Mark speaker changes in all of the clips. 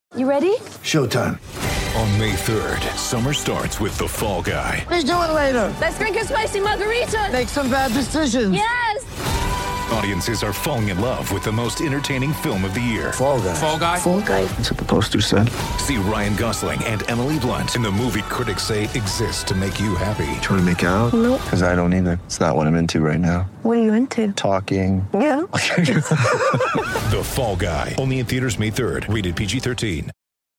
Speaker 1: You ready?
Speaker 2: Showtime.
Speaker 3: On May 3rd, summer starts with The Fall Guy.
Speaker 2: Let's do it later.
Speaker 1: Let's drink a spicy margarita.
Speaker 2: Make some bad decisions.
Speaker 1: Yes!
Speaker 3: Audiences are falling in love with the most entertaining film of the year.
Speaker 2: Fall Guy.
Speaker 4: Fall Guy?
Speaker 1: Fall guy.
Speaker 2: That's what the poster said.
Speaker 3: See Ryan Gosling and Emily Blunt in the movie critics say exists to make you happy.
Speaker 5: Trying to make it out?
Speaker 1: Nope.
Speaker 5: Because I don't either. It's not what I'm into right now.
Speaker 1: What are you into?
Speaker 5: Talking.
Speaker 1: Yeah.
Speaker 3: The Fall Guy. Only in theaters May 3rd. Rated PG-13.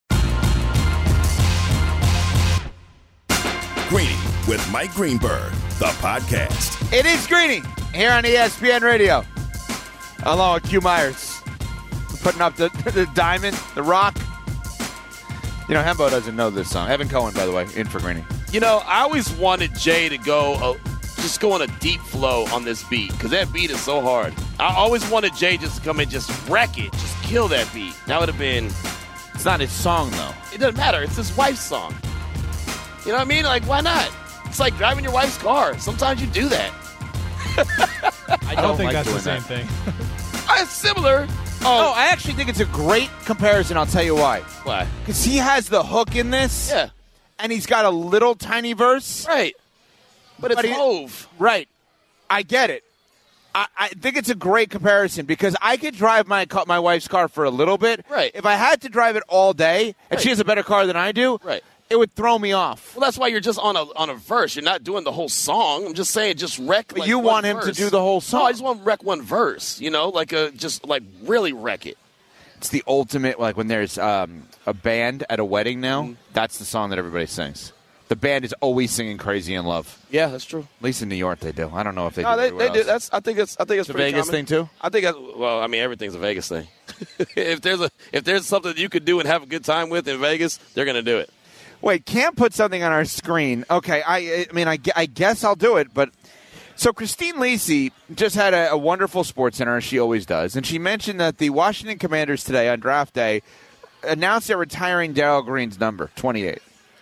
Speaker 6: Greeny with Mike Greenberg, the podcast.
Speaker 7: It is Greeny here on ESPN Radio, along with Q Myers, putting up the diamond, the rock. You know, Hembo doesn't know this song. Evan Cohen, by the way, in for Greeny.
Speaker 4: You know, I always wanted Jay to just go on a deep flow on this beat, because that beat is so hard. I always wanted Jay just to come in, just wreck it, just kill that beat. That would have been...
Speaker 7: It's not his song, though.
Speaker 4: It doesn't matter. It's his wife's song. You know what I mean? Like, why not? It's like driving your wife's car. Sometimes you do that.
Speaker 7: I don't think
Speaker 8: that's the
Speaker 7: doing
Speaker 8: same thing.
Speaker 4: It's similar.
Speaker 7: Oh, I actually think it's a great comparison. I'll tell you why.
Speaker 4: Why?
Speaker 7: Because he has the hook in this.
Speaker 4: Yeah.
Speaker 7: And he's got a little tiny verse.
Speaker 4: Right. But it's Hove.
Speaker 7: Right. I get it. I think it's a great comparison because I could drive my wife's car for a little bit.
Speaker 4: Right.
Speaker 7: If I had to drive it all day, and she has a better car than I do,
Speaker 4: right,
Speaker 7: it would throw me off.
Speaker 4: Well, that's why you're just on a verse. You're not doing the whole song. I'm just saying, just wreck.
Speaker 7: But
Speaker 4: like
Speaker 7: you
Speaker 4: one
Speaker 7: want him
Speaker 4: verse.
Speaker 7: to do the whole song.
Speaker 4: No, I just want to wreck one verse. You know, just really wreck it.
Speaker 7: It's the ultimate. Like when there's a band at a wedding now,
Speaker 4: Mm-hmm.
Speaker 7: that's the song that everybody sings. The band is always singing "Crazy in Love."
Speaker 4: Yeah, that's true.
Speaker 7: At least in New York, they do. I don't know if they do.
Speaker 4: No, they
Speaker 7: everywhere
Speaker 4: do.
Speaker 7: else.
Speaker 4: I think it's
Speaker 7: It's a
Speaker 4: pretty
Speaker 7: Vegas
Speaker 4: common.
Speaker 7: thing too.
Speaker 4: I think. Well, I mean, everything's a Vegas thing. if there's something you could do and have a good time with in Vegas, they're gonna do it.
Speaker 7: Wait, Cam put something on our screen. Okay, I guess I'll do it. But so Christine Lisi just had a wonderful Sports Center, as she always does, and she mentioned that the Washington Commanders today on draft day announced they're retiring Darryl Green's number, 28.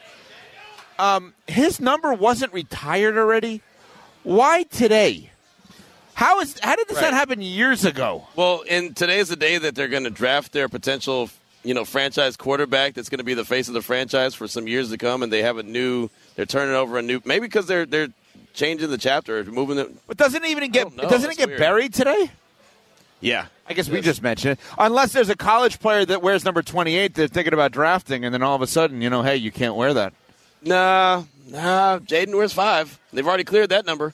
Speaker 7: His number wasn't retired already. Why today? How did this not happen years ago?
Speaker 4: Well, today is the day that they're going to draft their potential, franchise quarterback that's going to be the face of the franchise for some years to come, and they have they're turning over a new, maybe because they're changing the chapter, moving it.
Speaker 7: But doesn't it get buried today?
Speaker 4: Yeah.
Speaker 7: I guess we just mentioned it. Unless there's a college player that wears number 28 they're thinking about drafting, and then all of a sudden, hey, you can't wear that.
Speaker 4: Nah. Jaden wears 5. They've already cleared that number.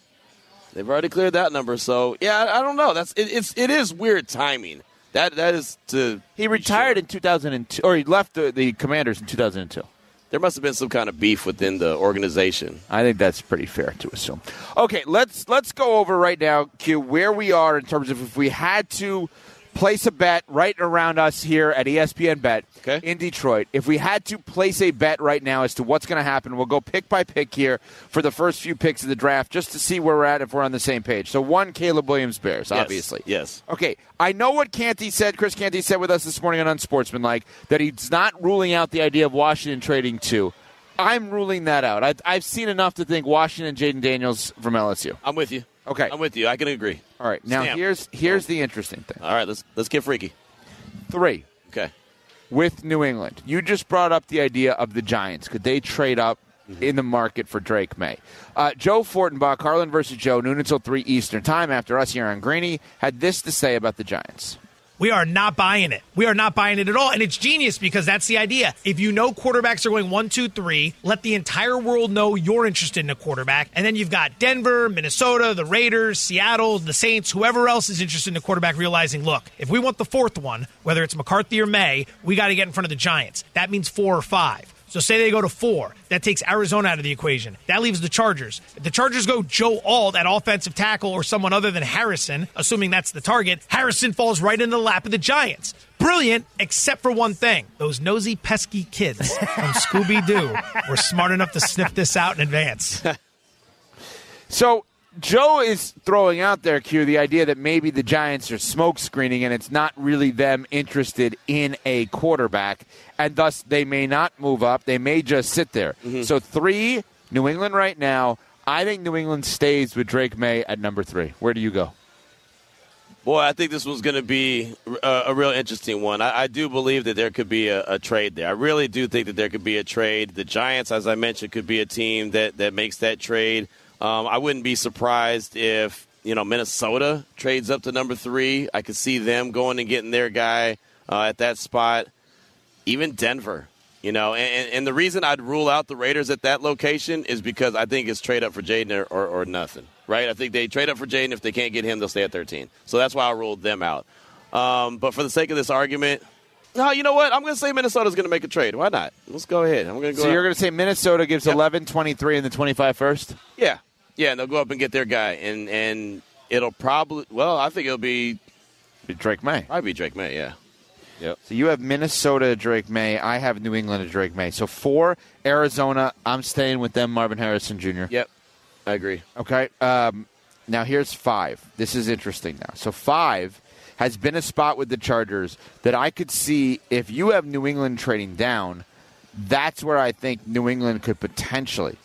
Speaker 4: So, yeah, I don't know. It is weird timing. That is to.
Speaker 7: He retired in 2002, or he left the Commanders in 2002.
Speaker 4: There must have been some kind of beef within the organization.
Speaker 7: I think that's pretty fair to assume. Okay, let's go over right now, Q, where we are in terms of if we had to place a bet right around us here at ESPN Bet in Detroit. If we had to place a bet right now as to what's going to happen, we'll go pick by pick here for the first few picks of the draft just to see where we're at if we're on the same page. So one, Caleb Williams Bears, obviously.
Speaker 4: Yes.
Speaker 7: Okay, I know what Chris Canty said with us this morning on Unsportsmanlike, that he's not ruling out the idea of Washington trading 2. I'm ruling that out. I've seen enough to think Washington, Jaden Daniels from LSU.
Speaker 4: I'm with you.
Speaker 7: Okay.
Speaker 4: I'm with you. I can agree.
Speaker 7: All right. Now, here's the interesting thing.
Speaker 4: All right, let's get freaky.
Speaker 7: 3.
Speaker 4: Okay.
Speaker 7: With New England. You just brought up the idea of the Giants. Could they trade up in the market for Drake May? Joe Fortenbach, Harlan versus Joe, noon until 3 Eastern time after us here on Greeny, had this to say about the Giants.
Speaker 8: We are not buying it. We are not buying it at all. And it's genius because that's the idea. If you know quarterbacks are going 1, 2, 3, let the entire world know you're interested in a quarterback. And then you've got Denver, Minnesota, the Raiders, Seattle, the Saints, whoever else is interested in a quarterback realizing, look, if we want the 4th one, whether it's McCarthy or May, we got to get in front of the Giants. That means 4 or 5. So say they go to 4. That takes Arizona out of the equation. That leaves the Chargers. If the Chargers go Joe Alt at offensive tackle or someone other than Harrison, assuming that's the target, Harrison falls right into the lap of the Giants. Brilliant, except for one thing. Those nosy, pesky kids from Scooby-Doo were smart enough to sniff this out in advance.
Speaker 7: So Joe is throwing out there, Q, the idea that maybe the Giants are smoke screening and it's not really them interested in a quarterback, and thus they may not move up. They may just sit there. Mm-hmm. So 3, New England right now. I think New England stays with Drake May at number 3. Where do you go?
Speaker 4: Boy, I think this one's going to be a real interesting one. I do believe that there could be a trade there. I really do think that there could be a trade. The Giants, as I mentioned, could be a team that makes that trade. I wouldn't be surprised if, Minnesota trades up to number 3. I could see them going and getting their guy at that spot. Even Denver, And the reason I'd rule out the Raiders at that location is because I think it's trade up for Jaden or nothing. Right? I think they trade up for Jaden. If they can't get him, they'll stay at 13. So that's why I ruled them out. But for the sake of this argument, no, you know what? I'm going to say Minnesota's going to make a trade. Why not? Let's go ahead. I'm going to go.
Speaker 7: So you're going to say Minnesota gives 11, 23, and the 25 first?
Speaker 4: Yeah. Yeah, and they'll go up and get their guy. And it'll probably, I think it'll be
Speaker 7: Drake May.
Speaker 4: Probably be Drake May, yeah. Yep.
Speaker 7: So you have Minnesota, Drake May. I have New England, Drake May. So 4, Arizona. I'm staying with them, Marvin Harrison Jr.
Speaker 4: Yep. I agree.
Speaker 7: Okay. Now here's 5. This is interesting now. So 5 has been a spot with the Chargers that I could see if you have New England trading down, that's where I think New England could potentially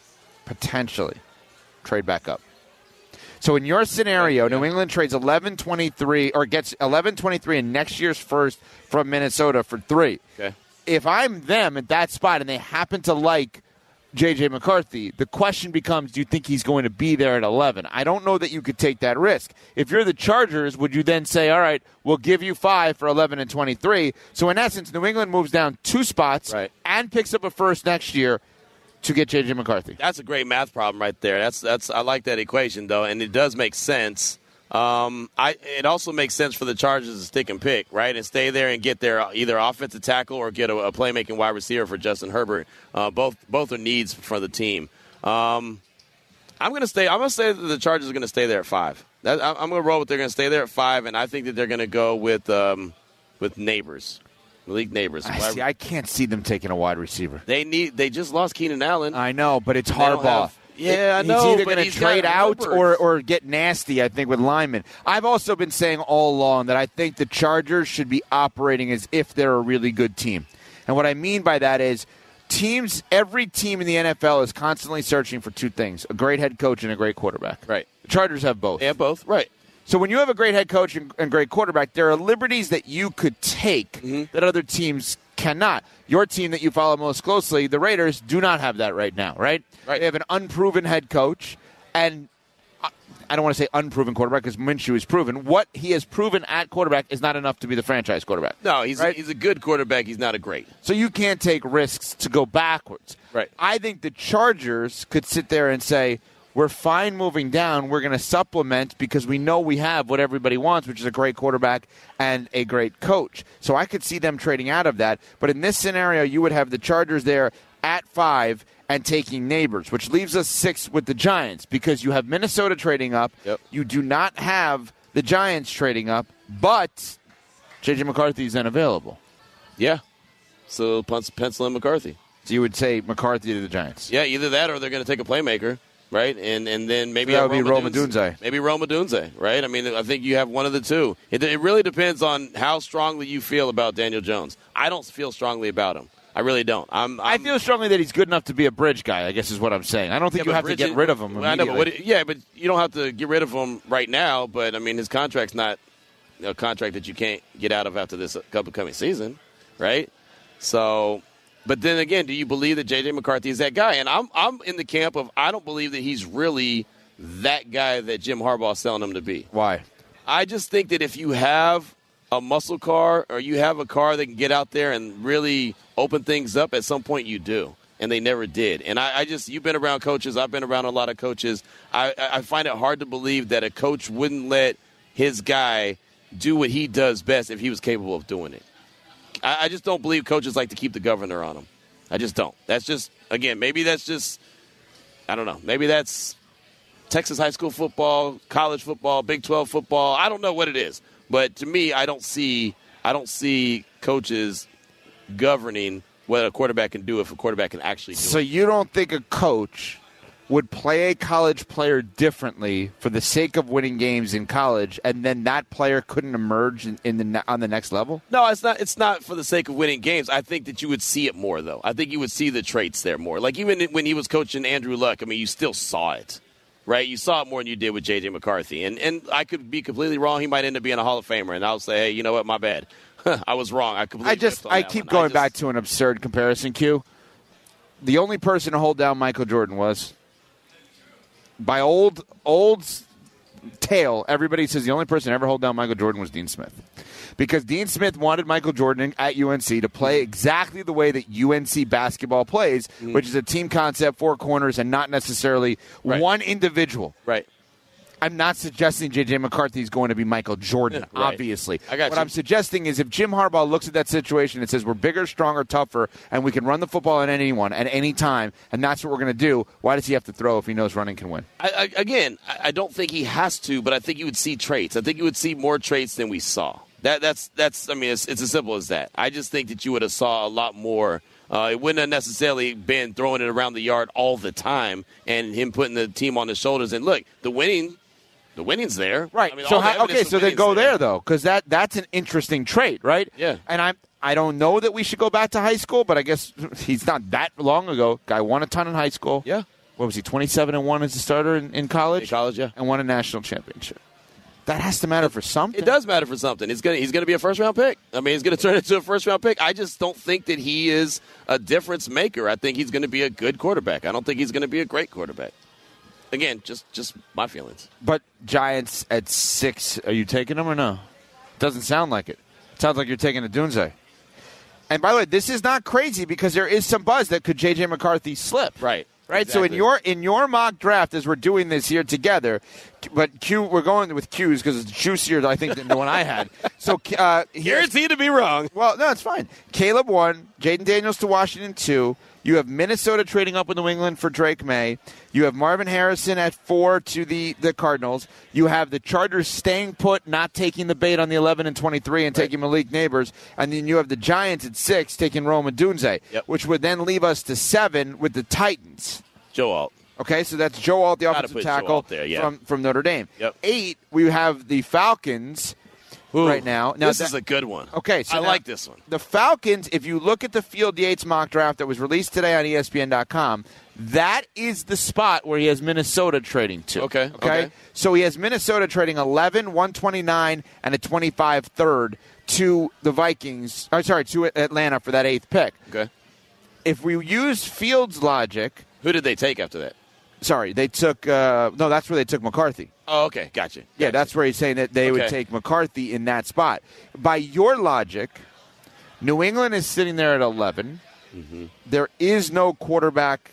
Speaker 7: trade back up. So in your scenario, New England trades 11-23 or gets 11-23 in next year's first from Minnesota for 3.
Speaker 4: Okay.
Speaker 7: If I'm them at that spot and they happen to like J.J. McCarthy, the question becomes, do you think he's going to be there at 11? I don't know that you could take that risk. If you're the Chargers, would you then say, all right, we'll give you 5 for 11 and 23? So in essence, New England moves down 2 spots and picks up a first next year to get J.J. McCarthy.
Speaker 4: That's a great math problem right there. That's I like that equation, though, and it does make sense. It also makes sense for the Chargers to stick and pick, right, and stay there and get their either offensive tackle or get a playmaking wide receiver for Justin Herbert. Both are needs for the team. I'm going to say that the Chargers are going to stay there at 5. I'm going to roll with they're going to stay there at 5, and I think that they're going to go with Neighbors. Malik Neighbors.
Speaker 7: I can't see them taking a wide receiver.
Speaker 4: They just lost Keenan Allen.
Speaker 7: I know, but it's Harbaugh.
Speaker 4: I know.
Speaker 7: He's either going to trade out or get nasty, I think, with linemen. I've also been saying all along that I think the Chargers should be operating as if they're a really good team. And what I mean by that is every team in the NFL is constantly searching for 2 things, a great head coach and a great quarterback.
Speaker 4: Right.
Speaker 7: The Chargers have both.
Speaker 4: They have both, right.
Speaker 7: So when you have a great head coach and great quarterback, there are liberties that you could take that other teams cannot. Your team that you follow most closely, the Raiders, do not have that right now, right? They have an unproven head coach, and I don't want to say unproven quarterback because Minshew is proven. What he has proven at quarterback is not enough to be the franchise quarterback.
Speaker 4: No, he's a good quarterback. He's not a great.
Speaker 7: So you can't take risks to go backwards.
Speaker 4: Right.
Speaker 7: I think the Chargers could sit there and say, we're fine moving down. We're going to supplement because we know we have what everybody wants, which is a great quarterback and a great coach. So I could see them trading out of that. But in this scenario, you would have the Chargers there at 5 and taking Neighbors, which leaves us 6 with the Giants because you have Minnesota trading up.
Speaker 4: Yep.
Speaker 7: You do not have the Giants trading up, but J.J. McCarthy is unavailable.
Speaker 4: Yeah. So pencil in McCarthy.
Speaker 7: So you would say McCarthy to the Giants.
Speaker 4: Yeah, either that or they're going to take a playmaker. Right, and then maybe
Speaker 7: that would be Rome Odunze.
Speaker 4: Maybe Rome Odunze, right? I mean, I think you have one of the two. It really depends on how strongly you feel about Daniel Jones. I don't feel strongly about him. I really don't. I
Speaker 7: feel strongly that he's good enough to be a bridge guy, I guess is what I'm saying. I don't think you have to get rid of him immediately.
Speaker 4: I know, but you don't have to get rid of him right now. But, I mean, his contract's not a contract that you can't get out of after this upcoming season, right? So... But then again, do you believe that J.J. McCarthy is that guy? And I'm in the camp of I don't believe that he's really that guy that Jim Harbaugh is selling him to be.
Speaker 7: Why?
Speaker 4: I just think that if you have a muscle car or you have a car that can get out there and really open things up, at some point you do. And they never did. And you've been around coaches. I've been around a lot of coaches. I find it hard to believe that a coach wouldn't let his guy do what he does best if he was capable of doing it. I just don't believe coaches like to keep the governor on them. I just don't. That's just, again, maybe that's just, I don't know. Maybe that's Texas high school football, college football, Big 12 football. I don't know what it is. But to me, I don't see coaches governing what a quarterback can do if a quarterback can actually do it.
Speaker 7: So you don't think a coach would play a college player differently for the sake of winning games in college, and then that player couldn't emerge on the next level?
Speaker 4: No, it's not. It's not for the sake of winning games. I think that you would see it more, though. I think you would see the traits there more. Like even when he was coaching Andrew Luck, I mean, you still saw it. right? You saw it more than you did with J.J. McCarthy. And I could be completely wrong. He might end up being a Hall of Famer, and I'll say, hey, you know what, my bad. I was wrong. I
Speaker 7: keep going back to an absurd comparison, Q. The only person to hold down Michael Jordan was, by old tale, everybody says the only person to ever hold down Michael Jordan was Dean Smith. Because Dean Smith wanted Michael Jordan at UNC to play exactly the way that UNC basketball plays, which is a team concept, 4 corners, and not necessarily one individual.
Speaker 4: Right.
Speaker 7: I'm not suggesting J.J. McCarthy is going to be Michael Jordan, obviously. What I'm suggesting is if Jim Harbaugh looks at that situation and says we're bigger, stronger, tougher, and we can run the football on anyone at any time, and that's what we're going to do, why does he have to throw if he knows running can win?
Speaker 4: I don't think he has to, but I think you would see traits. I think you would see more traits than we saw. That's. I mean, it's as simple as that. I just think that you would have saw a lot more. It wouldn't have necessarily been throwing it around the yard all the time and him putting the team on his shoulders. And look, the winning's there.
Speaker 7: Right.
Speaker 4: I mean,
Speaker 7: so then go there, though, because that's an interesting trait, right?
Speaker 4: Yeah.
Speaker 7: And I don't know that we should go back to high school, but I guess he's not that long ago. Guy won a ton in high school.
Speaker 4: Yeah.
Speaker 7: What was he, 27-1 as a starter in college?
Speaker 4: In college, yeah.
Speaker 7: And won a national championship. That has to matter for something.
Speaker 4: It does matter for something. He's going to be a first-round pick. I mean, he's going to turn into a first-round pick. I just don't think that he is a difference maker. I think he's going to be a good quarterback. I don't think he's going to be a great quarterback. Again, just my feelings.
Speaker 7: But Giants at 6, are you taking them or no? Doesn't sound like it. Sounds like you're taking a Dunze. And by the way, this is not crazy because there is some buzz that could J.J. McCarthy slip.
Speaker 4: Right.
Speaker 7: Exactly. So in your mock draft, as we're doing this here together, but we're going with Q's because it's juicier, I think, than the one I had. So
Speaker 4: guaranteed to be wrong.
Speaker 7: Well, no, it's fine. Caleb 1, Jaden Daniels to Washington 2. You have Minnesota trading up with New England for Drake May. You have Marvin Harrison at 4 to the Cardinals. You have the Chargers staying put, not taking the bait on the 11 and 23 and taking Malik Neighbors. And then you have the Giants at 6 taking Rome Odunze, which would then leave us to 7 with the Titans.
Speaker 4: Joe Alt.
Speaker 7: Okay, so that's Joe Alt, the offensive tackle from Notre Dame. 8, we have the Falcons. Right now.
Speaker 4: This is a good one.
Speaker 7: Okay, so
Speaker 4: I like this one.
Speaker 7: The Falcons, if you look at the Field Yates mock draft that was released today on ESPN.com, that is the spot where he has Minnesota trading to.
Speaker 4: Okay.
Speaker 7: So he has Minnesota trading 11, 129, and a 25 third to the Vikings. To Atlanta for that 8th pick.
Speaker 4: Okay.
Speaker 7: If we use Fields' logic.
Speaker 4: Who did they take after that?
Speaker 7: Sorry, they took that's where they took McCarthy.
Speaker 4: Oh, okay, gotcha.
Speaker 7: Yeah, that's where he's saying that they would take McCarthy in that spot. By your logic, New England is sitting there at 11. Mm-hmm. There is no quarterback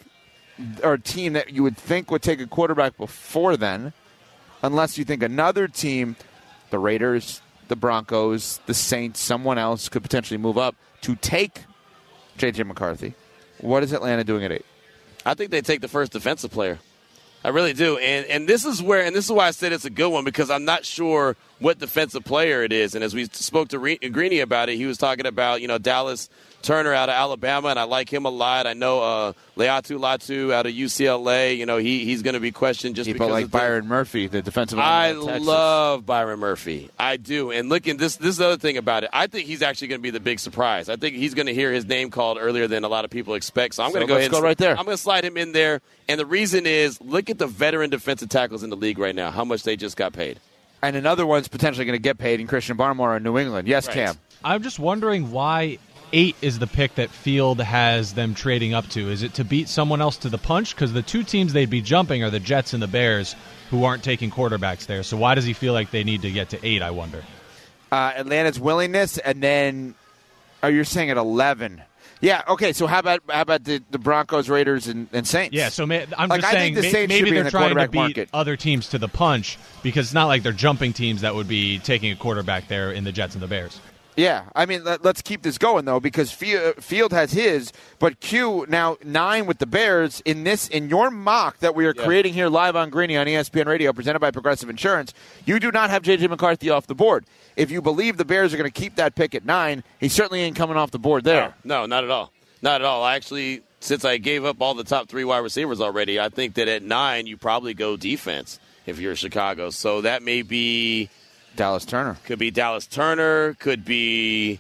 Speaker 7: or team that you would think would take a quarterback before then, unless you think another team, the Raiders, the Broncos, the Saints, someone else could potentially move up to take J.J. McCarthy. What is Atlanta doing at 8?
Speaker 4: I think they take the first defensive player. I really do. And this is why I said it's a good one, because I'm not sure what defensive player it is. And as we spoke to Greeny about it, he was talking about, Dallas Turner out of Alabama, and I like him a lot. I know Leatu Latu out of UCLA. He's going to be questioned just
Speaker 7: people
Speaker 4: because
Speaker 7: like Byron Murphy, the defensive end.
Speaker 4: I love Byron Murphy. I do. And look, this is the other thing about it. I think he's actually going to be the big surprise. I think he's going to hear his name called earlier than a lot of people expect. So I'm going to go ahead and
Speaker 7: right there.
Speaker 4: I'm going to slide him in there. And the reason is, look at the veteran defensive tackles in the league right now, how much they just got paid.
Speaker 7: And another one's potentially going to get paid in Christian Barmore in New England. Yes, right. Cam.
Speaker 9: I'm just wondering why 8 is the pick that Field has them trading up to. Is it to beat someone else to the punch? Because the two teams they'd be jumping are the Jets and the Bears, who aren't taking quarterbacks there. So why does he feel like they need to get to 8, I wonder?
Speaker 7: Atlanta's willingness, and then you're saying at 11. Yeah, okay, so how about the Broncos, Raiders, and Saints?
Speaker 9: Yeah, so I'm just saying maybe they're trying to beat other teams to the punch, because it's not like they're jumping teams that would be taking a quarterback there in the Jets and the Bears.
Speaker 7: Yeah, I mean, let's keep this going, though, because Field has his, but Q now 9 with the Bears. In your mock that we are creating here live on Greeny on ESPN Radio, presented by Progressive Insurance, you do not have J.J. McCarthy off the board. If you believe the Bears are going to keep that pick at 9, he certainly ain't coming off the board there.
Speaker 4: No, not at all. Not at all. Actually, since I gave up all the top 3 wide receivers already, I think that at 9 you probably go defense if you're Chicago. So that may be
Speaker 7: Dallas Turner.
Speaker 4: Could be Dallas Turner. Could be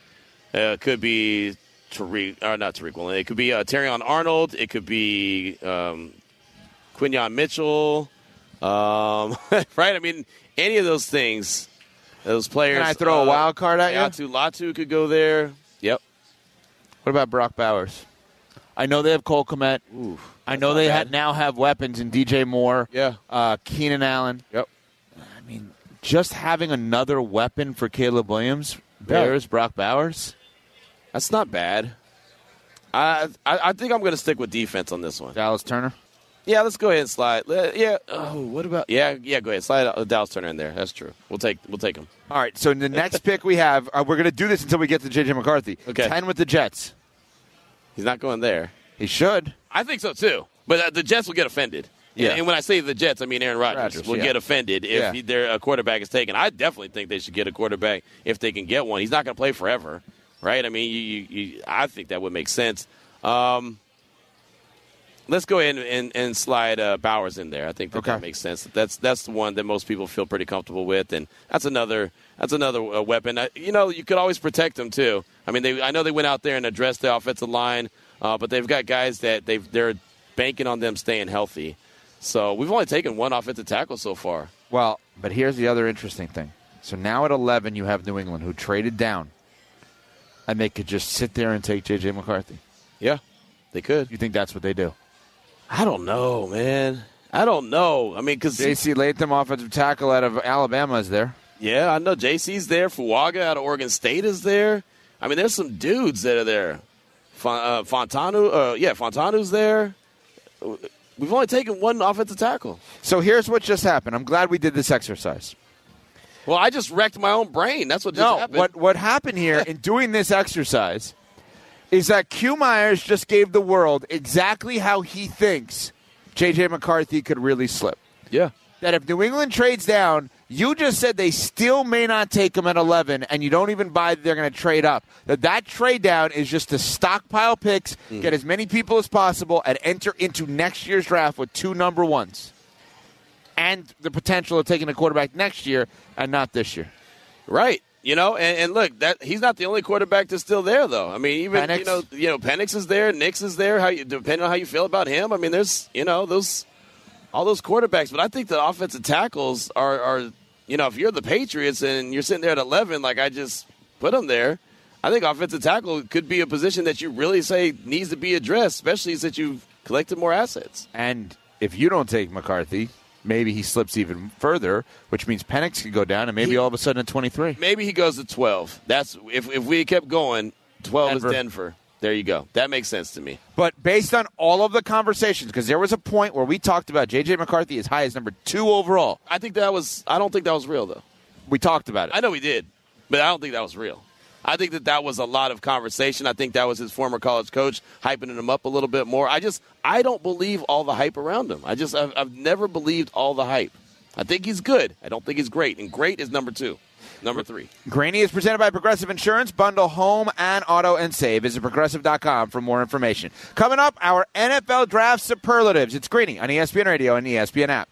Speaker 4: Tariq. Or not Tariq Woolen. It could be Terrion Arnold. It could be Quinyon Mitchell. Right? I mean, any of those things, those players.
Speaker 7: Can I throw a wild card at you?
Speaker 4: Latu could go there. Yep.
Speaker 7: What about Brock Bowers? I know they have Cole Kmet. I know they now have weapons in DJ Moore.
Speaker 4: Yeah.
Speaker 7: Keenan Allen.
Speaker 4: Yep.
Speaker 7: I mean, just having another weapon for Caleb Williams, Brock Bowers,
Speaker 4: that's not bad. I think I'm going to stick with defense on this one.
Speaker 7: Dallas Turner?
Speaker 4: Yeah, let's go ahead and slide. Yeah. Oh, what about? Yeah. Go ahead. Slide Dallas Turner in there. That's true. We'll take him.
Speaker 7: All right. So the next pick we have, we're going to do this until we get to J.J. McCarthy.
Speaker 4: Okay.
Speaker 7: 10 with the Jets.
Speaker 4: He's not going there.
Speaker 7: He should.
Speaker 4: I think so too. But the Jets will get offended. Yeah. And when I say the Jets, I mean Aaron Rodgers will get offended if their quarterback is taken. I definitely think they should get a quarterback if they can get one. He's not going to play forever, right? I mean, I think that would make sense. Let's go ahead and slide Bowers in there. I think that makes sense. That's the one that most people feel pretty comfortable with, and that's another weapon. You could always protect them too. I mean, I know they went out there and addressed the offensive line, but they've got guys that they're banking on them staying healthy. So we've only taken one offensive tackle so far.
Speaker 7: Well, but here's the other interesting thing. So now at 11, you have New England, who traded down, and they could just sit there and take J.J. McCarthy.
Speaker 4: Yeah, they could.
Speaker 7: You think that's what they do?
Speaker 4: I don't know, man. I don't know. I mean, because
Speaker 7: J.C. Latham, offensive tackle out of Alabama, is there.
Speaker 4: Yeah, I know J.C.'s there. Fuaga out of Oregon State is there. I mean, there's some dudes that are there. Fontanu's there. We've only taken one offensive tackle.
Speaker 7: So here's what just happened. I'm glad we did this exercise.
Speaker 4: Well, I just wrecked my own brain. That's what just happened.
Speaker 7: What happened here in doing this exercise is that Q Myers just gave the world exactly how he thinks J.J. McCarthy could really slip.
Speaker 4: Yeah.
Speaker 7: That if New England trades down, you just said they still may not take him at 11, and you don't even buy that they're going to trade up. That trade down is just to stockpile picks, get as many people as possible, and enter into next year's draft with 2 number ones. And the potential of taking a quarterback next year and not this year.
Speaker 4: Right. And look, that he's not the only quarterback that's still there, though. I mean, even
Speaker 7: Penix.
Speaker 4: Penix is there, Nix is there. Depending on how you feel about him, I mean, there's all those quarterbacks. But I think the offensive tackles are if you're the Patriots and you're sitting there at 11, like I just put them there, I think offensive tackle could be a position that you really say needs to be addressed, especially since you've collected more assets.
Speaker 7: And if you don't take McCarthy, maybe he slips even further, which means Penix could go down, and maybe all of a sudden at 23.
Speaker 4: Maybe he goes to 12. That's if we kept going, 12 is Denver. There you go. That makes sense to me.
Speaker 7: But based on all of the conversations, because there was a point where we talked about J.J. McCarthy as high as number 2 overall.
Speaker 4: I don't think that was real, though.
Speaker 7: We talked about it.
Speaker 4: I know we did, but I don't think that was real. I think that was a lot of conversation. I think that was his former college coach hyping him up a little bit more. I don't believe all the hype around him. I've never believed all the hype. I think he's good. I don't think he's great. And great is number 2. Number 3.
Speaker 7: Greeny is presented by Progressive Insurance. Bundle home and auto and save. Visit Progressive.com for more information. Coming up, our NFL Draft Superlatives. It's Greeny on ESPN Radio and ESPN app.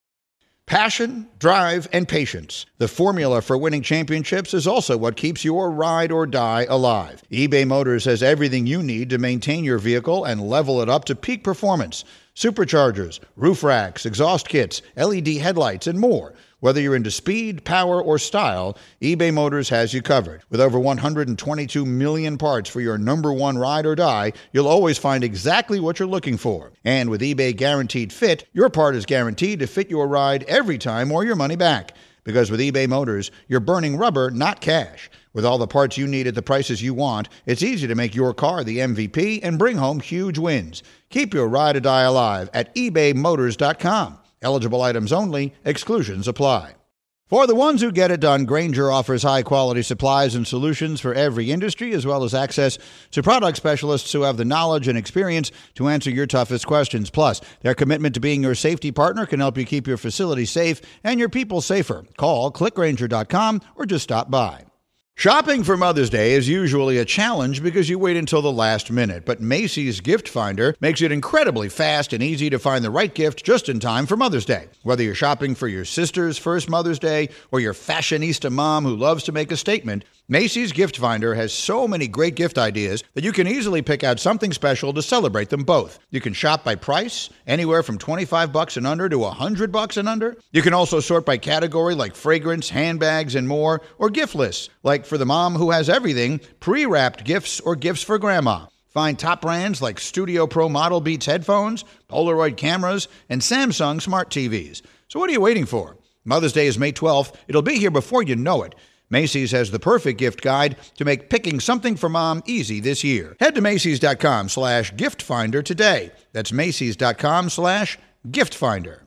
Speaker 10: Passion, drive, and patience. The formula for winning championships is also what keeps your ride or die alive. eBay Motors has everything you need to maintain your vehicle and level it up to peak performance. Superchargers, roof racks, exhaust kits, LED headlights, and more. Whether you're into speed, power, or style, eBay Motors has you covered. With over 122 million parts for your number one ride or die, you'll always find exactly what you're looking for. And with eBay Guaranteed Fit, your part is guaranteed to fit your ride every time or your money back. Because with eBay Motors, you're burning rubber, not cash. With all the parts you need at the prices you want, it's easy to make your car the MVP and bring home huge wins. Keep your ride or die alive at ebaymotors.com. Eligible items only. Exclusions apply. For the ones who get it done, Grainger offers high-quality supplies and solutions for every industry, as well as access to product specialists who have the knowledge and experience to answer your toughest questions. Plus, their commitment to being your safety partner can help you keep your facility safe and your people safer. Call clickgrainger.com or just stop by. Shopping for Mother's Day is usually a challenge because you wait until the last minute, but Macy's Gift Finder makes it incredibly fast and easy to find the right gift just in time for Mother's Day. Whether you're shopping for your sister's first Mother's Day or your fashionista mom who loves to make a statement, Macy's Gift Finder has so many great gift ideas that you can easily pick out something special to celebrate them both. You can shop by price, anywhere from $25 and under to $100 and under. You can also sort by category like fragrance, handbags, and more, or gift lists, like for the mom who has everything, pre-wrapped gifts or gifts for grandma. Find top brands like Studio Pro Model Beats headphones, Polaroid cameras, and Samsung smart TVs. So what are you waiting for? Mother's Day is May 12th. It'll be here before you know it. Macy's has the perfect gift guide to make picking something for mom easy this year. Head to Macy's.com/gift finder today. That's Macy's.com/gift finder.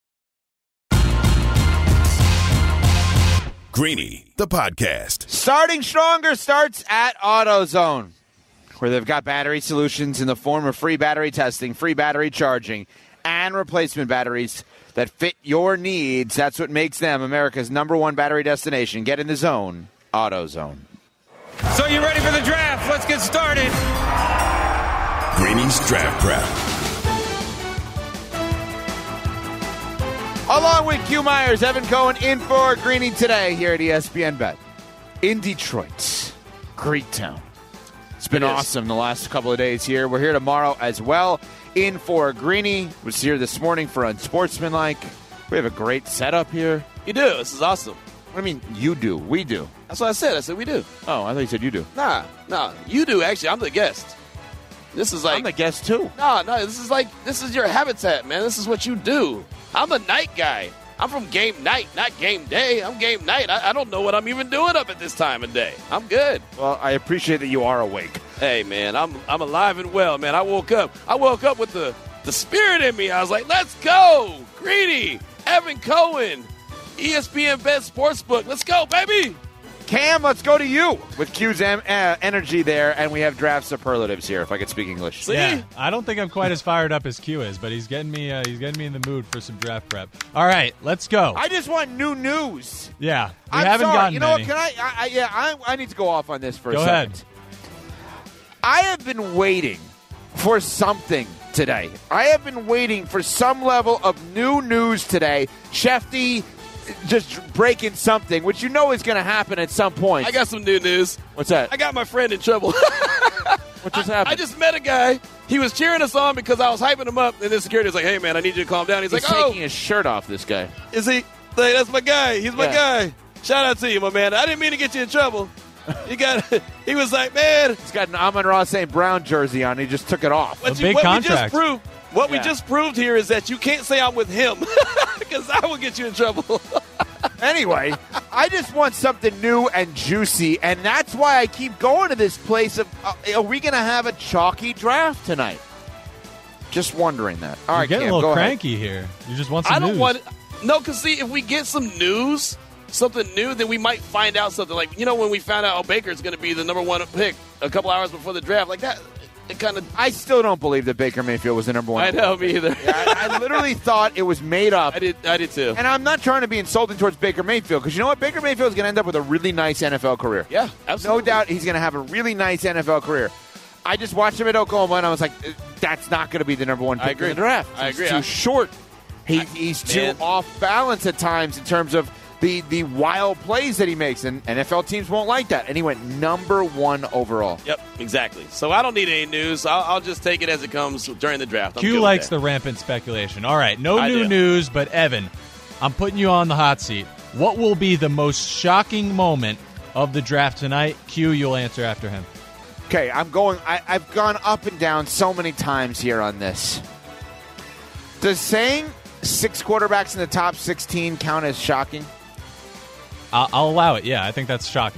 Speaker 6: Greeny, the podcast.
Speaker 7: Starting stronger starts at AutoZone, where they've got battery solutions in the form of free battery testing, free battery charging, and replacement batteries that fit your needs. That's what makes them America's #1 battery destination. Get in the zone, AutoZone.
Speaker 11: So you ready for the draft? Let's get started.
Speaker 6: Greeny's Draft Prep.
Speaker 7: Along with Q Myers, Evan Cohen in for Greeny today here at ESPN Bet. In Detroit, great town. It's been awesome the last couple of days here. We're here tomorrow as well. In for Greeny. Was here this morning for Unsportsmanlike. We have a great setup here.
Speaker 4: You do. This is awesome.
Speaker 7: I mean, you do. We do.
Speaker 4: That's what I said. I said we do.
Speaker 7: Oh, I thought you said you do.
Speaker 4: Nah. You do, actually. I'm the guest. This is like...
Speaker 7: I'm the guest, too.
Speaker 4: No. This is your habitat, man. This is what you do. I'm a night guy. I'm from game night, not game day. I'm game night. I don't know what I'm even doing up at this time of day. I'm good.
Speaker 7: Well, I appreciate that you are awake.
Speaker 4: Hey, man, I'm alive and well, man. I woke up with the spirit in me. I was like, let's go. Greeny, Evan Cohen, ESPN Bet Sportsbook. Let's go, baby.
Speaker 7: Cam, let's go to you with Q's energy there, and we have draft superlatives here, if I could speak English.
Speaker 4: See?
Speaker 9: Yeah, I don't think I'm quite as fired up as Q is, but he's getting me in the mood for some draft prep. All right, let's go.
Speaker 7: I just want new news.
Speaker 9: Yeah,
Speaker 7: I'm
Speaker 9: haven't
Speaker 7: sorry.
Speaker 9: gotten
Speaker 7: You know
Speaker 9: many.
Speaker 7: what? Can I need to go off on this for a
Speaker 9: Go
Speaker 7: second.
Speaker 9: ahead.
Speaker 7: I have been waiting for something today. I have been waiting for some level of new news today. Shefty just breaking something, which you know is going to happen at some point.
Speaker 4: I got some new news.
Speaker 7: What's that?
Speaker 4: I got my friend in trouble.
Speaker 7: What just happened?
Speaker 4: I just met a guy. He was cheering us on because I was hyping him up, and then security was like, hey, man, I need you to calm down. He's like,
Speaker 7: taking his shirt off, this guy.
Speaker 4: Is he? Like, that's my guy. He's my guy. Shout out to you, my man. I didn't mean to get you in trouble. He was like, man.
Speaker 7: He's got an Amon-Ra St. Brown jersey on. He just took it off.
Speaker 9: Big contract.
Speaker 4: We just proved here is that you can't say I'm with him because I will get you in trouble.
Speaker 7: Anyway, I just want something new and juicy, and that's why I keep going to this place of, are we going to have a chalky draft tonight? Just wondering that. All right,
Speaker 9: You're getting
Speaker 7: Cam,
Speaker 9: a little
Speaker 7: go
Speaker 9: cranky here. You just want some
Speaker 4: I don't
Speaker 9: news.
Speaker 4: want no, because see, if we get some news, something new, then we might find out something. Like, you know, when we found out Baker's going to be the #1 pick a couple hours before the draft, like that. It kind of.
Speaker 7: I still don't believe that Baker Mayfield was the #1.
Speaker 4: I know, me either.
Speaker 7: I literally thought it was made up.
Speaker 4: I did too.
Speaker 7: And I'm not trying to be insulting towards Baker Mayfield, because you know what? Baker Mayfield is going to end up with a really nice NFL career.
Speaker 4: Yeah, absolutely.
Speaker 7: No doubt he's going to have a really nice NFL career. I just watched him at Oklahoma, and I was like, that's not going to be the #1 pick in the draft.
Speaker 4: I agree.
Speaker 7: He's too short. He's too off balance at times in terms of the wild plays that he makes, and NFL teams won't like that. And he went #1 overall.
Speaker 4: Yep, exactly. So I don't need any news. I'll just take it as it comes during the draft.
Speaker 9: Q likes the rampant speculation. All right, no new news, but Evan, I'm putting you on the hot seat. What will be the most shocking moment of the draft tonight? Q, you'll answer after him.
Speaker 7: Okay, I've gone up and down so many times here on this. Does saying 6 quarterbacks in the top 16 count as shocking?
Speaker 9: I'll allow it. Yeah, I think that's shocking.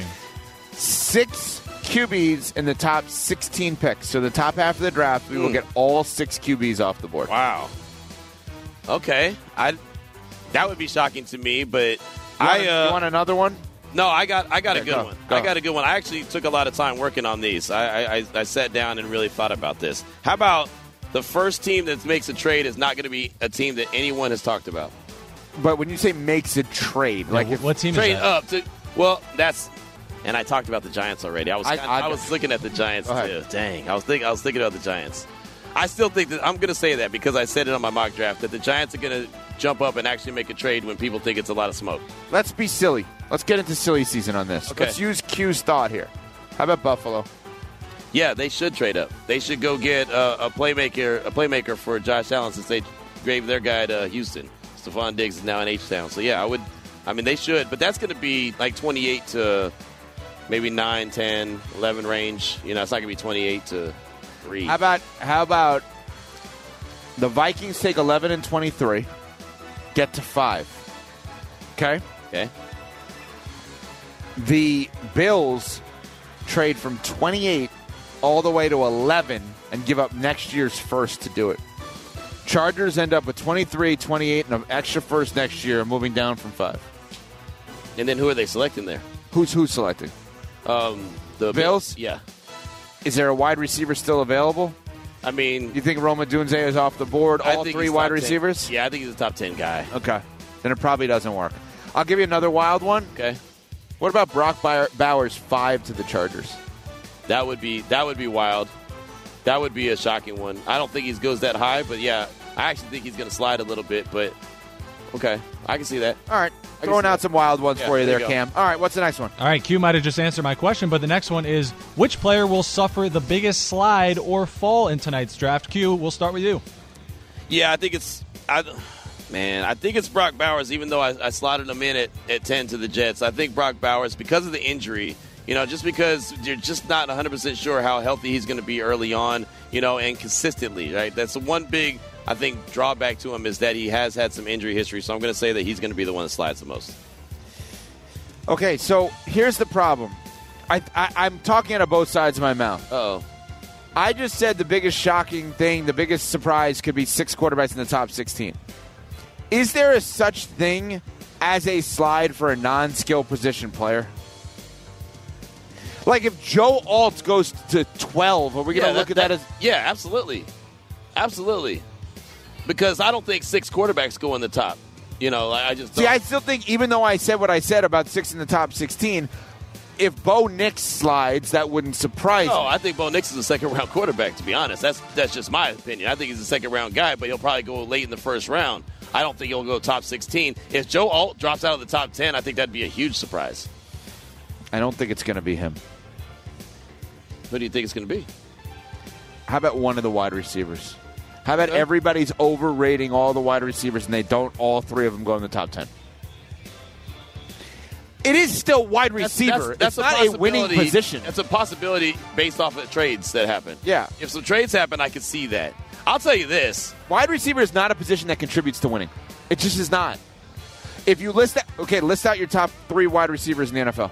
Speaker 7: 6 QBs in the top 16 picks. So the top half of the draft, we will get all 6 QBs off the board.
Speaker 4: Wow. Okay. That would be shocking to me, but
Speaker 7: you want another one?
Speaker 4: No, I got a good one.
Speaker 7: Go.
Speaker 4: I got a good one. I actually took a lot of time working on these. I sat down and really thought about this. How about the first team that makes a trade is not going to be a team that anyone has talked about?
Speaker 7: But when you say makes a trade, like
Speaker 9: what team
Speaker 4: trade
Speaker 9: is that?
Speaker 4: up to? Well, that's. And I talked about the Giants already. I was looking at the Giants too. Dang, I was thinking about the Giants. I still think that I'm going to say that because I said it on my mock draft that the Giants are going to jump up and actually make a trade when people think it's a lot of smoke.
Speaker 7: Let's be silly. Let's get into silly season on this.
Speaker 4: Okay.
Speaker 7: Let's use Q's thought here. How about Buffalo?
Speaker 4: Yeah, they should trade up. They should go get a playmaker for Josh Allen since they gave their guy to Houston. Stephon Diggs is now in H-Town. So, yeah, they should. But that's going to be like 28 to maybe 9, 10, 11 range. It's not going to be 28 to 3.
Speaker 7: How about the Vikings take 11 and 23, get to 5. Okay?
Speaker 4: Okay.
Speaker 7: The Bills trade from 28 all the way to 11 and give up next year's first to do it. Chargers end up with 23, 28, and an extra first next year, moving down from 5.
Speaker 4: And then who are they selecting there?
Speaker 7: Who's selecting?
Speaker 4: The
Speaker 7: Bills?
Speaker 4: Yeah.
Speaker 7: Is there a wide receiver still available?
Speaker 4: I mean,
Speaker 7: you think Roma Dunze is off the board? All 3 wide receivers?
Speaker 4: Yeah, I think he's a top 10 guy.
Speaker 7: Okay. Then it probably doesn't work. I'll give you another wild one.
Speaker 4: Okay.
Speaker 7: What about Brock Bowers 5 to the Chargers?
Speaker 4: That would be wild. That would be a shocking one. I don't think he goes that high, but yeah, I actually think he's going to slide a little bit. But okay, I can see that.
Speaker 7: All right, throwing out some wild ones for you there, Cam. All right, what's the next one?
Speaker 9: All right, Q might have just answered my question, but the next one is which player will suffer the biggest slide or fall in tonight's draft? Q, we'll start with you.
Speaker 4: Yeah, I think it's Brock Bowers, even though I slotted him in at 10 to the Jets. I think Brock Bowers, because of the injury, just because you're just not 100% sure how healthy he's going to be early on, and consistently, right? That's the one big, I think, drawback to him is that he has had some injury history. So I'm going to say that he's going to be the one that slides the most.
Speaker 7: Okay, so here's the problem. I'm talking out of both sides of my mouth.
Speaker 4: Uh-oh.
Speaker 7: I just said the biggest shocking thing, the biggest surprise could be 6 quarterbacks in the top 16. Is there a such thing as a slide for a non-skill position player? Like if Joe Alt goes to 12, are we going to look at that as...
Speaker 4: Yeah, absolutely. Absolutely. Because I don't think 6 quarterbacks go in the top. I just don't.
Speaker 7: See, I still think, even though I said what I said about 6 in the top 16, if Bo Nix slides, that wouldn't surprise me.
Speaker 4: I think Bo Nix is a second-round quarterback, to be honest. That's just my opinion. I think he's a second-round guy, but he'll probably go late in the first round. I don't think he'll go top 16. If Joe Alt drops out of the top 10, I think that'd be a huge surprise.
Speaker 7: I don't think it's going to be him.
Speaker 4: Who do you think it's going to be?
Speaker 7: How about one of the wide receivers? How about everybody's overrating all the wide receivers and they don't all 3 of them go in the top 10? It is still wide receiver. That's not a winning position.
Speaker 4: That's a possibility based off of trades that happen.
Speaker 7: Yeah.
Speaker 4: If some trades happen, I could see that. I'll tell you this.
Speaker 7: Wide receiver is not a position that contributes to winning. It just is not. If you list out your top 3 wide receivers in the NFL.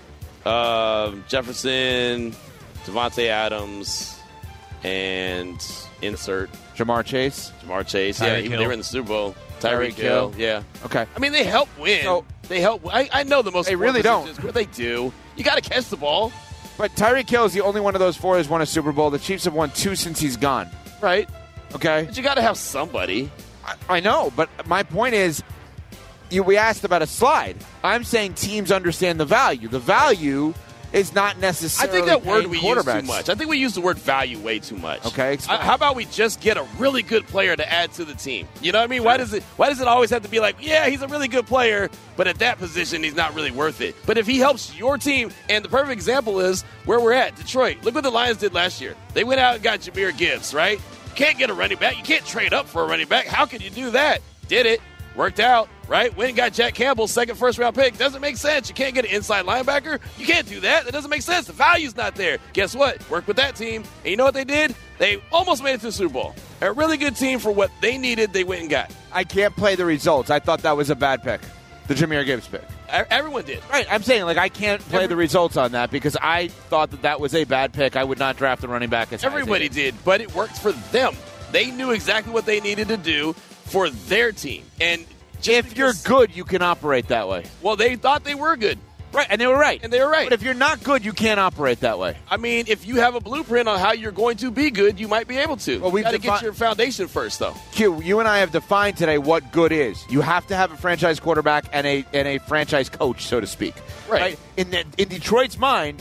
Speaker 4: Jefferson, Devontae Adams, and insert
Speaker 7: Jamar Chase.
Speaker 4: Yeah, they were in the Super Bowl. Tyreek Hill. Yeah.
Speaker 7: Okay.
Speaker 4: I mean, they help win.
Speaker 7: So,
Speaker 4: they help. I know the most.
Speaker 7: They really don't.
Speaker 4: They do. You got to catch the ball.
Speaker 7: But Tyreek Hill is the only one of those 4 who's won a Super Bowl. The Chiefs have won 2 since he's gone.
Speaker 4: Right.
Speaker 7: Okay.
Speaker 4: But you got to have somebody.
Speaker 7: I know, but my point is, we asked about a slide. I'm saying teams understand the value. The value is not necessarily.
Speaker 4: I think that word we use
Speaker 7: too
Speaker 4: much. I think we use the word value way too much.
Speaker 7: Okay.
Speaker 4: How about we just get a really good player to add to the team? You know what I mean? Sure. Why does it always have to be like, yeah, he's a really good player, but at that position he's not really worth it? But if he helps your team, and the perfect example is where we're at, Detroit. Look what the Lions did last year. They went out and got Jahmyr Gibbs, right? You can't get a running back. You can't trade up for a running back. How can you do that? Did it. Worked out, right? Went and got Jack Campbell, second first-round pick. Doesn't make sense. You can't get an inside linebacker. You can't do that. That doesn't make sense. The value's not there. Guess what? Worked with that team. And you know what they did? They almost made it to the Super Bowl. A really good team for what they needed, they went and got.
Speaker 7: I can't play the results. I thought that was a bad pick, the Jahmyr Gibbs pick.
Speaker 4: Everyone did.
Speaker 7: Right. I'm saying, I can't play the results on that because I thought that was a bad pick. I would not draft a running back as
Speaker 4: everybody did, but it worked for them. They knew exactly what they needed to do for their team. And
Speaker 7: if you're good, you can operate that way.
Speaker 4: Well, they thought they were good.
Speaker 7: Right, and they were right.
Speaker 4: But
Speaker 7: if you're not good, you can't operate that way.
Speaker 4: I mean, if you have a blueprint on how you've going to be good, you might be able to. Well, we've got to get your foundation first, though.
Speaker 7: Q, you and I have defined today what good is. You have to have a franchise quarterback and a franchise coach, so to speak.
Speaker 4: Right.
Speaker 7: In Detroit's mind,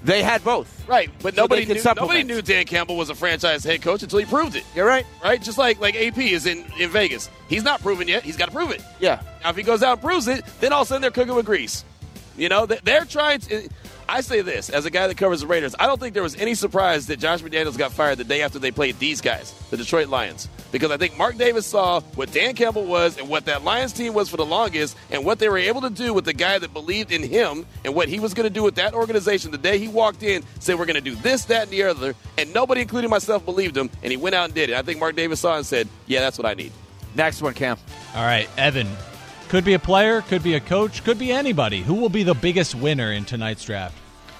Speaker 7: They had both.
Speaker 4: Right, but
Speaker 7: So
Speaker 4: nobody
Speaker 7: they
Speaker 4: knew,
Speaker 7: could
Speaker 4: nobody
Speaker 7: supplement.
Speaker 4: knew Dan Campbell was a franchise head coach until he proved it.
Speaker 7: You're right.
Speaker 4: Right? Just like AP is in Vegas. He's not proven yet. He's got to prove it.
Speaker 7: Yeah.
Speaker 4: Now, if he goes out and proves it, then all of a sudden they're cooking with grease. You know, they're trying to – I say this, as a guy that covers the Raiders, I don't think there was any surprise that Josh McDaniels got fired the day after they played these guys, the Detroit Lions. Because I think Mark Davis saw what Dan Campbell was and what that Lions team was for the longest and what they were able to do with the guy that believed in him and what he was going to do with that organization the day he walked in, said we're going to do this, that, and the other, and nobody, including myself, believed him, and he went out and did it. I think Mark Davis saw it and said, yeah, that's what I need.
Speaker 7: Next one, Cam.
Speaker 9: All right, Evan. Could be a player, could be a coach, could be anybody. Who will be the biggest winner in tonight's draft?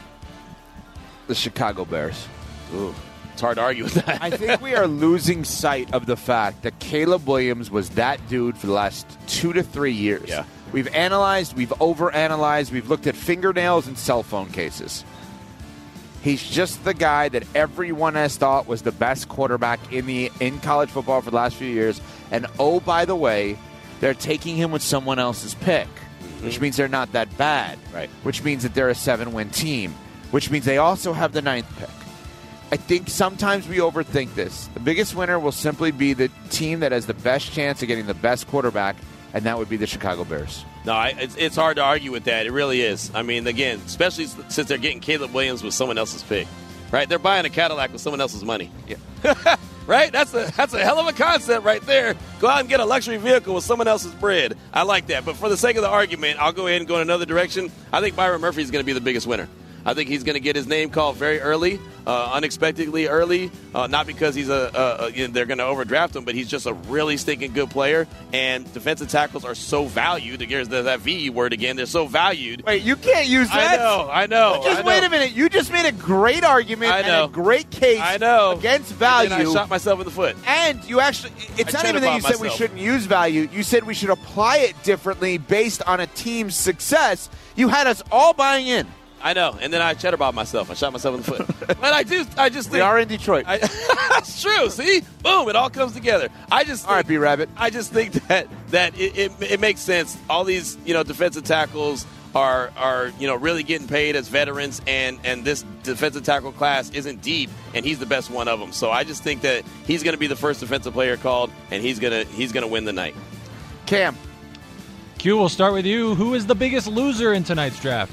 Speaker 7: The Chicago Bears.
Speaker 4: Ooh, it's hard to argue with that.
Speaker 7: I think we are losing sight of the fact that Caleb Williams was that dude for the last 2 to 3 years.
Speaker 4: Yeah.
Speaker 7: We've analyzed, we've overanalyzed, we've looked at fingernails and cell phone cases. He's just the guy that everyone has thought was the best quarterback in college football for the last few years. And oh, by the way, they're taking him with someone else's pick, which means they're not that bad.
Speaker 4: Right.
Speaker 7: Which means that they're a 7-win team, which means they also have the 9th pick. I think sometimes we overthink this. The biggest winner will simply be the team that has the best chance of getting the best quarterback, and that would be the Chicago Bears.
Speaker 4: No, it's hard to argue with that. It really is. I mean, again, especially since they're getting Caleb Williams with someone else's pick, right? They're buying a Cadillac with someone else's money.
Speaker 7: Yeah.
Speaker 4: Right? That's a hell of a concept right there. Go out and get a luxury vehicle with someone else's bread. I like that. But for the sake of the argument, I'll go ahead and go in another direction. I think Byron Murphy is going to be the biggest winner. I think he's going to get his name called very early, unexpectedly early, not because he's they're going to overdraft him, but he's just a really stinking good player. And defensive tackles are so valued. There's that VE word again. They're so valued.
Speaker 7: Wait, you can't use that.
Speaker 4: I know.
Speaker 7: Wait a minute. You just made a great argument and a great case against value.
Speaker 4: And I shot myself in the foot.
Speaker 7: And you actually, it's not even that you said we shouldn't use value. You said we should apply it differently based on a team's success. You had us all buying in.
Speaker 4: I know, and then I cheddar bobbed myself. I shot myself in the foot. But I just think
Speaker 7: we are in Detroit.
Speaker 4: That's true. See, boom, it all comes together. All
Speaker 7: right, B-Rabbit.
Speaker 4: I just think that it makes sense. All these defensive tackles are really getting paid as veterans, and this defensive tackle class isn't deep, and he's the best one of them. So I just think that he's going to be the first defensive player called, and he's gonna win the night.
Speaker 7: Cam.
Speaker 9: Q, we'll start with you. Who is the biggest loser in tonight's draft?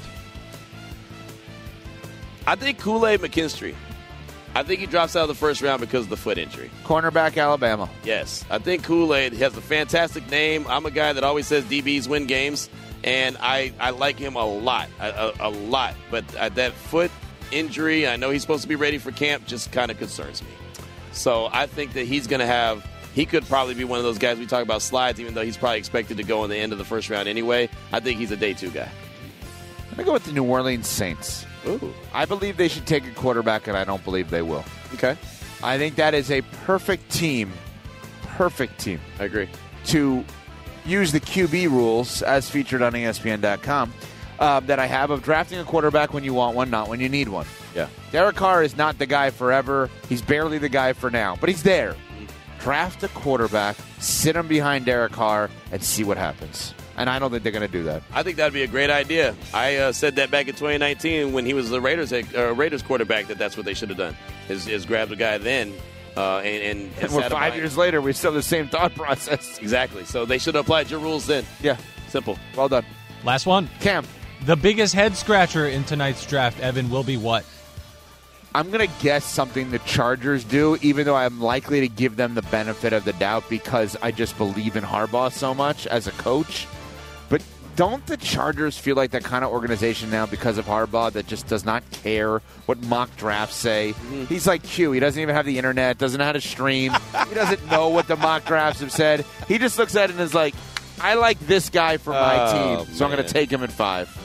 Speaker 4: I think Kool-Aid McKinstry. I think he drops out of the first round because of the foot injury.
Speaker 7: Cornerback, Alabama.
Speaker 4: Yes. I think Kool-Aid has a fantastic name. I'm a guy that always says DBs win games, and I like him a lot. A lot. But that foot injury, I know he's supposed to be ready for camp, just kind of concerns me. So I think that he's going to have – he could probably be one of those guys we talk about slides, even though he's probably expected to go in the end of the first round anyway. I think he's a day 2 guy.
Speaker 7: I'm going to go with the New Orleans Saints.
Speaker 4: Ooh.
Speaker 7: I believe they should take a quarterback, and I don't believe they will.
Speaker 4: Okay.
Speaker 7: I think that is a perfect team. I
Speaker 4: agree.
Speaker 7: To use the QB rules as featured on ESPN.com that I have of drafting a quarterback when you want one, not when you need one.
Speaker 4: Yeah.
Speaker 7: Derek Carr is not the guy forever. He's barely the guy for now, but he's there. Draft a quarterback, sit him behind Derek Carr, and see what happens. And I don't think they're going to do that.
Speaker 4: I think that would be a great idea. I said that back in 2019 when he was the Raiders quarterback, that's what they should have done, is grab the guy then. And
Speaker 7: we're 5 years later, we still have the same thought process.
Speaker 4: Exactly. So they should have applied your rules then.
Speaker 7: Yeah.
Speaker 4: Simple.
Speaker 7: Well done.
Speaker 9: Last one.
Speaker 7: Cam.
Speaker 9: The biggest head scratcher in tonight's draft, Evan, will be what?
Speaker 7: I'm going to guess something the Chargers do, even though I'm likely to give them the benefit of the doubt because I just believe in Harbaugh so much as a coach. But don't the Chargers feel like that kind of organization now because of Harbaugh that just does not care what mock drafts say? Mm-hmm. He's like Q. He doesn't even have the internet, doesn't know how to stream. He doesn't know what the mock drafts have said. He just looks at it and is like, I like this guy for my team, so I'm going to take him at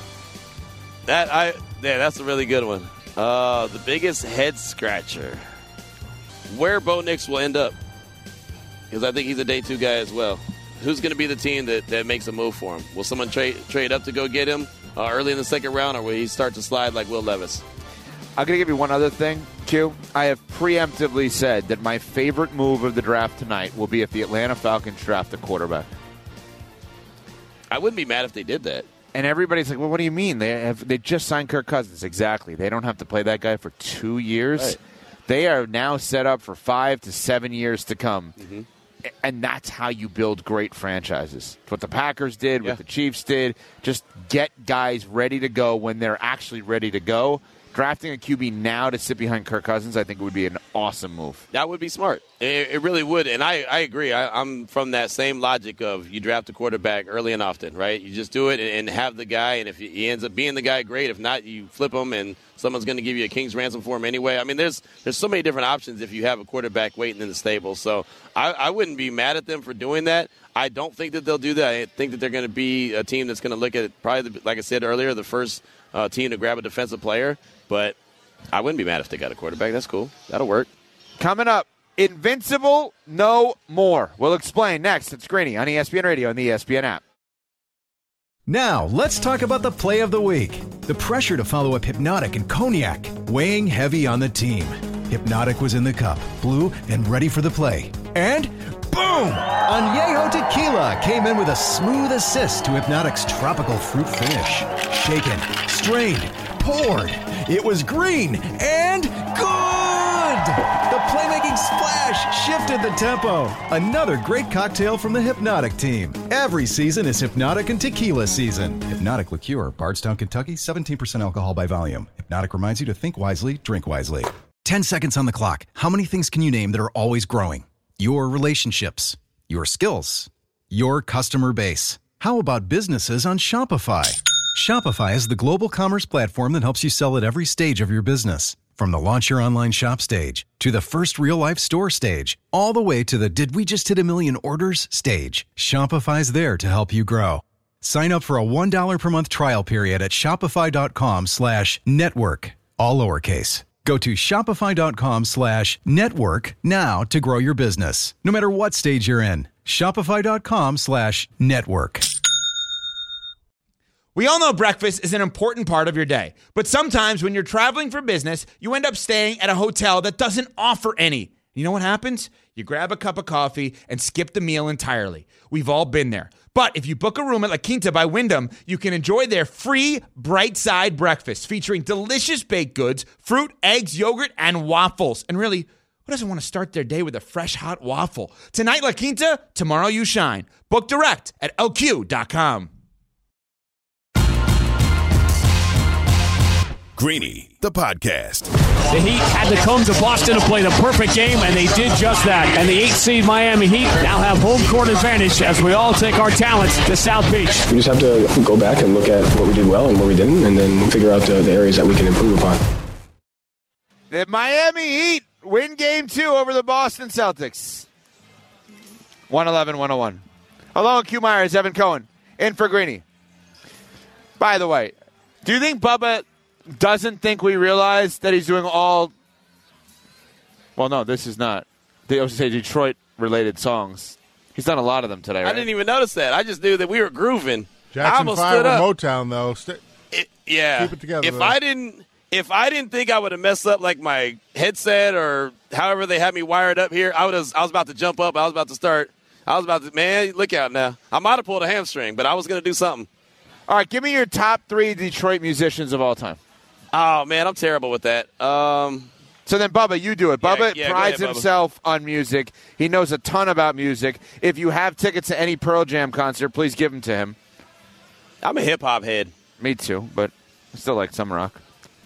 Speaker 7: 5.
Speaker 4: That's a really good one. The biggest head scratcher. Where Bo Nix will end up. Because I think he's a day 2 guy as well. Who's going to be the team that makes a move for him? Will someone trade up to go get him early in the second round, or will he start to slide like Will Levis?
Speaker 7: I'm going to give you one other thing, Q. I have preemptively said that my favorite move of the draft tonight will be if the Atlanta Falcons draft a quarterback.
Speaker 4: I wouldn't be mad if they did that.
Speaker 7: And everybody's like, well, what do you mean? They just signed Kirk Cousins. Exactly. They don't have to play that guy for 2 years.
Speaker 4: Right.
Speaker 7: They are now set up for 5 to 7 years to come. Mm-hmm. And that's how you build great franchises. It's what the Packers did, what the Chiefs did. Just get guys ready to go when they're actually ready to go. Drafting a QB now to sit behind Kirk Cousins, I think, would be an awesome move.
Speaker 4: That would be smart. It really would. And I agree. I'm from that same logic of you draft a quarterback early and often, right? You just do it and have the guy, and if he ends up being the guy, great. If not, you flip him, and someone's going to give you a king's ransom for him anyway. I mean, there's so many different options if you have a quarterback waiting in the stable. So I wouldn't be mad at them for doing that. I don't think that they'll do that. I think that they're going to be a team that's going to look at probably, like I said earlier, the first team to grab a defensive player. But I wouldn't be mad if they got a quarterback. That's cool. That'll work.
Speaker 7: Coming up, Invincible No More. We'll explain next. It's Greeny on ESPN Radio and the ESPN app.
Speaker 12: Now, let's talk about the play of the week. The pressure to follow up Hypnotic and Cognac, weighing heavy on the team. Hypnotic was in the cup, blue, and ready for the play. And boom! Añejo Tequila came in with a smooth assist to Hypnotic's tropical fruit finish. Shaken, strained, poured. It was green and good! The playmaking splash shifted the tempo. Another great cocktail from the Hypnotic team. Every season is Hypnotic and Tequila season. Hypnotic Liqueur, Bardstown, Kentucky, 17% alcohol by volume. Hypnotic reminds you to think wisely, drink wisely. 10 seconds on the clock. How many things can you name that are always growing? Your relationships, your skills, your customer base. How about businesses on Shopify? Shopify is the global commerce platform that helps you sell at every stage of your business. From the launch your online shop stage, to the first real-life store stage, all the way to the did we just hit 1 million orders stage. Shopify's there to help you grow. Sign up for a $1 per month trial period at shopify.com/network, all lowercase. Go to shopify.com/network now to grow your business, no matter what stage you're in. Shopify.com/network.
Speaker 13: We all know breakfast is an important part of your day, but sometimes when you're traveling for business, you end up staying at a hotel that doesn't offer any. You know what happens? You grab a cup of coffee and skip the meal entirely. We've all been there. But if you book a room at La Quinta by Wyndham, you can enjoy their free Bright Side breakfast featuring delicious baked goods, fruit, eggs, yogurt, and waffles. And really, who doesn't want to start their day with a fresh hot waffle? Tonight, La Quinta, tomorrow you shine. Book direct at LQ.com.
Speaker 6: Greeny, the podcast.
Speaker 14: The Heat had to come to Boston to play the perfect game, and they did just that. And the 8th seed Miami Heat now have home court advantage as we all take our talents to South Beach.
Speaker 15: We just have to go back and look at what we did well and what we didn't, and then figure out the areas that we can improve upon.
Speaker 7: The Miami Heat win Game 2 over the Boston Celtics. 111-101. Hello, Q Myers, Evan Cohen, in for Greeny. By the way, do you think Bubba doesn't think we realize that he's doing all... Well, no, this is not. They also say Detroit-related songs. He's done a lot of them today, right?
Speaker 4: I didn't even notice that. I just knew that we were grooving.
Speaker 16: Jackson 5 or Motown, though.
Speaker 4: Yeah.
Speaker 16: Keep it together.
Speaker 4: If I didn't think I would have messed up like my headset or however they had me wired up here, I was about to jump up. Man, look out now. I might have pulled a hamstring, but I was going to do something.
Speaker 7: All right, give me your top 3 Detroit musicians of all time.
Speaker 4: Oh, man, I'm terrible with that.
Speaker 7: So then, Bubba, you do it. Bubba prides himself on music. He knows a ton about music. If you have tickets to any Pearl Jam concert, please give them to him.
Speaker 4: I'm a hip-hop head.
Speaker 7: Me too, but I still like some rock.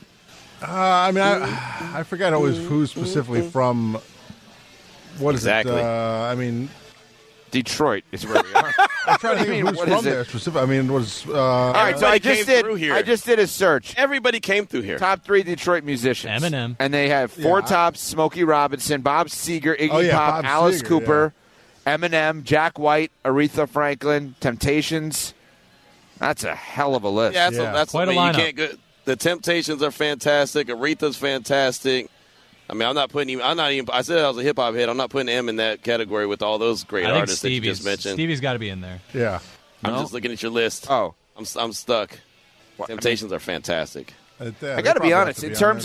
Speaker 16: I forget who's specifically from. What is it?
Speaker 7: Detroit is where we are.
Speaker 16: I'm trying to think of who's from there specifically.
Speaker 7: All right, so I just did a search.
Speaker 4: Everybody came through here.
Speaker 7: Top 3 Detroit musicians.
Speaker 9: Eminem.
Speaker 7: And they have Four Tops, Smokey Robinson, Bob Seger, Iggy Pop, Alice Cooper, Eminem, Jack White, Aretha Franklin, Temptations. That's a hell of a list.
Speaker 4: Yeah, that's quite a lineup. You can't go. The Temptations are fantastic. Aretha's fantastic. I mean, I said I was a hip-hop head. I'm not putting M in that category with all those great artists that you just mentioned.
Speaker 9: Stevie's got to be in there.
Speaker 16: Yeah.
Speaker 4: I'm just looking at your list.
Speaker 7: Oh.
Speaker 4: I'm stuck. Temptations are fantastic.
Speaker 7: I got to be honest. In terms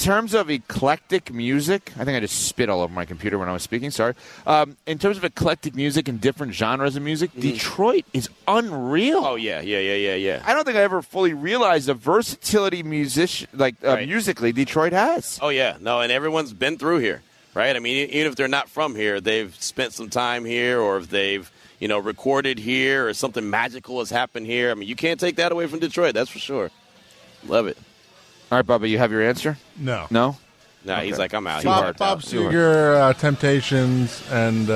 Speaker 7: of eclectic music, I think I just spit all over my computer when I was speaking. Sorry. In terms of eclectic music and different genres of music, Detroit is unreal.
Speaker 4: Oh yeah.
Speaker 7: I don't think I ever fully realized the versatility musically Detroit has.
Speaker 4: Oh yeah, no, and everyone's been through here, right? I mean, even if they're not from here, they've spent some time here, or if they've recorded here, or something magical has happened here. I mean, you can't take that away from Detroit. That's for sure. Love it.
Speaker 7: All right, Bubba, you have your answer?
Speaker 16: No.
Speaker 4: No,
Speaker 7: Okay.
Speaker 4: he's like, I'm out.
Speaker 16: Bob Seger, Temptations, and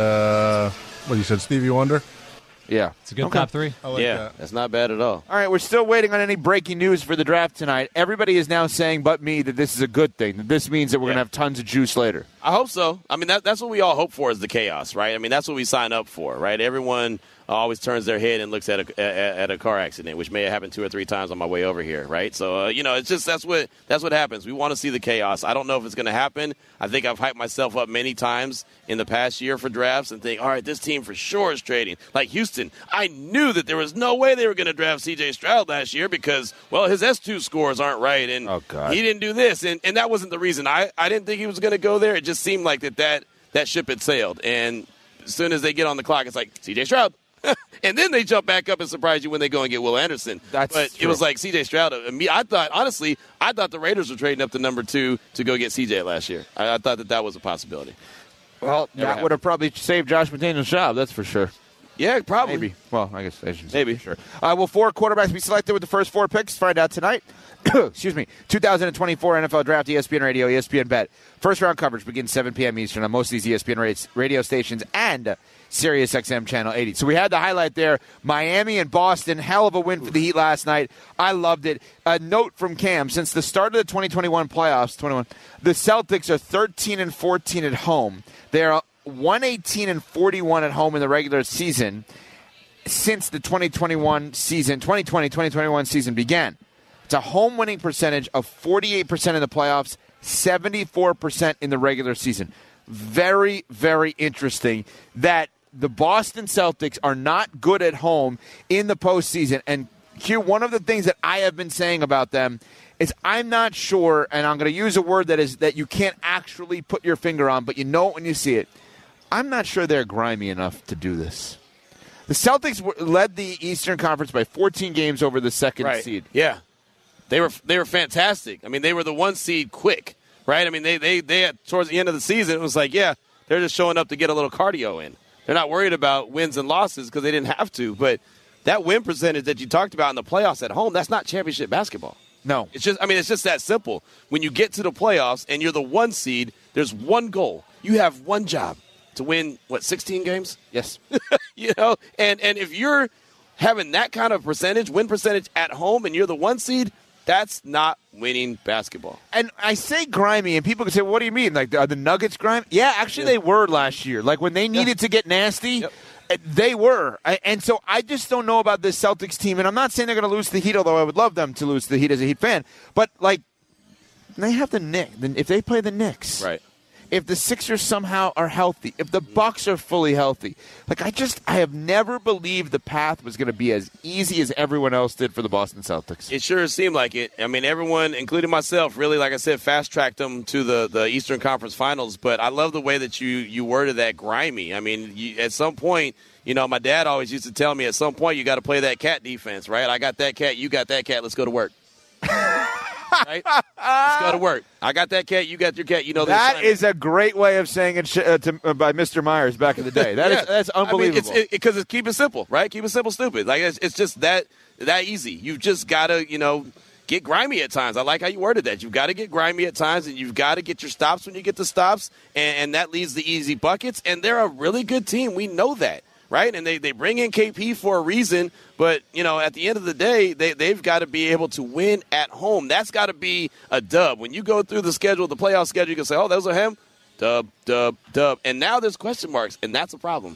Speaker 16: what you said, Stevie Wonder?
Speaker 7: Yeah.
Speaker 9: It's a good top three.
Speaker 16: I like that.
Speaker 4: That's not bad at all.
Speaker 7: All right, we're still waiting on any breaking news for the draft tonight. Everybody is now saying, but me, that this is a good thing. That this means that we're going to have tons of juice later.
Speaker 4: I hope so. I mean, that's what we all hope for, is the chaos, right? I mean, that's what we sign up for, right? Everyone always turns their head and looks at a car accident, which may have happened 2 or 3 times on my way over here, right? So, it's just that's what happens. We want to see the chaos. I don't know if it's going to happen. I think I've hyped myself up many times in the past year for drafts and think, all right, this team for sure is trading. Like Houston, I knew that there was no way they were going to draft C.J. Stroud last year because, well, his S2 scores aren't right, and he didn't do this, and that wasn't the reason. I didn't think he was going to go there. It just seemed like that ship had sailed, and as soon as they get on the clock, it's like, C.J. Stroud. And then they jump back up and surprise you when they go and get Will Anderson. But
Speaker 7: true.
Speaker 4: It was like C.J. Stroud. I thought the Raiders were trading up to number 2 to go get C.J. last year. I thought that was a possibility.
Speaker 7: Well, that would have probably saved Josh McDaniel's job, that's for sure.
Speaker 4: Yeah, probably.
Speaker 7: Maybe. Well, I guess I should say
Speaker 4: maybe.
Speaker 7: For sure. Will 4 quarterbacks be selected with the first 4 picks? Find out tonight. Excuse me. 2024 NFL Draft, ESPN Radio, ESPN Bet. First round coverage begins 7 p.m. Eastern on most of these ESPN radio stations and Sirius XM Channel 80. So we had the highlight there. Miami and Boston, hell of a win for the Heat last night. I loved it. A note from Cam, since the start of the 2021 playoffs, the Celtics are 13-14 at home. They are 118-41 at home in the regular season since the 2020-2021 season began. It's a home winning percentage of 48% in the playoffs, 74% in the regular season. Very, very interesting that the Boston Celtics are not good at home in the postseason. And Q, one of the things that I have been saying about them is I'm not sure, and I'm going to use a word that you can't actually put your finger on, but you know it when you see it. I'm not sure they're grimy enough to do this. The Celtics led the Eastern Conference by 14 games over the second seed.
Speaker 4: Yeah. They were fantastic. I mean, they were the 1 seed quick, right? I mean, they had, towards the end of the season, it was like, yeah, they're just showing up to get a little cardio in. They're not worried about wins and losses because they didn't have to. But that win percentage that you talked about in the playoffs at home, that's not championship basketball.
Speaker 7: No.
Speaker 4: It's just that simple. When you get to the playoffs and you're the 1 seed, there's one goal. You have one job to win, 16 games?
Speaker 7: Yes.
Speaker 4: And if you're having that kind of win percentage at home, and you're the 1 seed, that's not winning basketball.
Speaker 7: And I say grimy, and people can say, well, what do you mean? Like, are the Nuggets grimy? Yeah, actually they were last year. Like, when they needed to get nasty, they were. And so I just don't know about this Celtics team. And I'm not saying they're going to lose to the Heat, although I would love them to lose to the Heat as a Heat fan. But, like, they have the Knicks. If they play the Knicks.
Speaker 4: Right.
Speaker 7: If the Sixers somehow are healthy, if the Bucks are fully healthy, I have never believed the path was going to be as easy as everyone else did for the Boston Celtics.
Speaker 4: It sure seemed like it. I mean, everyone, including myself, really, like I said, fast-tracked them to the Eastern Conference Finals. But I love the way that you worded that, grimy. I mean, at some point, my dad always used to tell me, at some point, you got to play that cat defense, right? I got that cat, you got that cat, let's go to work. Right? Let's go to work. I got that cat. You got your cat.
Speaker 7: That is a great way of saying it by Mr. Myers back in the day. That's unbelievable.
Speaker 4: I mean, because it's keep it simple, right? Keep it simple, stupid. Like it's just that easy. You've just got to get grimy at times. I like how you worded that. You've got to get grimy at times, and you've got to get your stops when you get the stops, and that leads to easy buckets. And they're a really good team. We know that. Right, and they bring in KP for a reason, but at the end of the day, they've got to be able to win at home. That's got to be a dub. When you go through the schedule, the playoff schedule, you can say, "Oh, those are him." Dub, dub, dub, and now there's question marks, and that's a problem.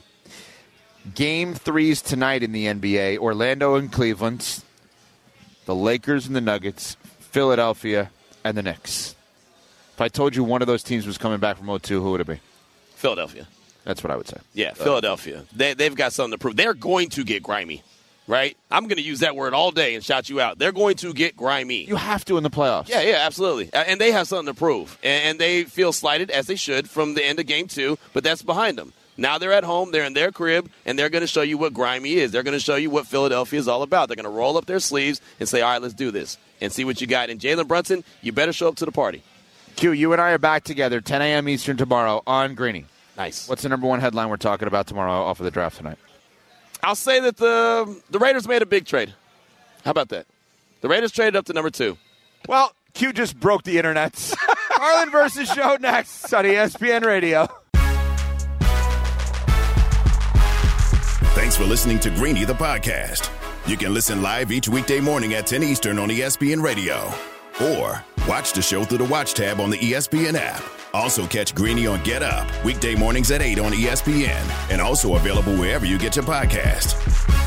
Speaker 7: Game 3s tonight in the NBA: Orlando and Cleveland, the Lakers and the Nuggets, Philadelphia and the Knicks. If I told you one of those teams was coming back from 0-2, who would it be?
Speaker 4: Philadelphia.
Speaker 7: That's what I would say.
Speaker 4: Yeah, Philadelphia. They've got something to prove. They're going to get grimy. right? I'm going to use that word all day and shout you out. They're going to get grimy.
Speaker 7: You have to in the playoffs.
Speaker 4: Yeah, absolutely. And they have something to prove. And they feel slighted, as they should, from the end of game 2, but that's behind them. Now they're at home, they're in their crib, and they're going to show you what grimy is. They're going to show you what Philadelphia is all about. They're going to roll up their sleeves and say, all right, let's do this, and see what you got. And Jalen Brunson, you better show up to the party.
Speaker 7: Q, you and I are back together, 10 a.m. Eastern tomorrow on Greeny.
Speaker 4: Nice.
Speaker 7: What's the number one headline we're talking about tomorrow off of the draft tonight?
Speaker 4: I'll say that the Raiders made a big trade. How about that? The Raiders traded up to number 2.
Speaker 7: Well, Q just broke the internet. Carlin versus Show next on ESPN Radio.
Speaker 6: Thanks for listening to Greeny the podcast. You can listen live each weekday morning at 10 Eastern on ESPN Radio. Or watch the show through the Watch tab on the ESPN app. Also catch Greeny on Get Up, weekday mornings at 8 on ESPN. And also available wherever you get your podcast.